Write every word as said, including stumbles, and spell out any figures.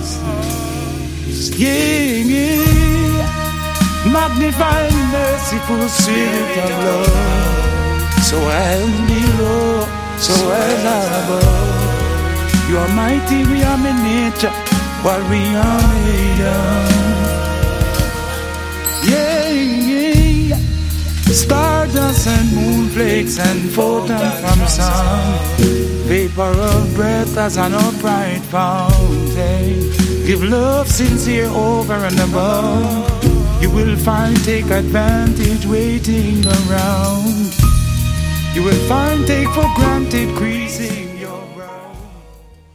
Yeah, yeah. Magnify the merciful spirit of love. So as below, so as above. You are mighty, we are in nature, while we are made of. Yeah, yeah. Stardust and moonflakes and photon from sun. Vapor of breath as an upright fountain. Give love sincere over and above. You will find take advantage waiting around. You will find take for granted creasing.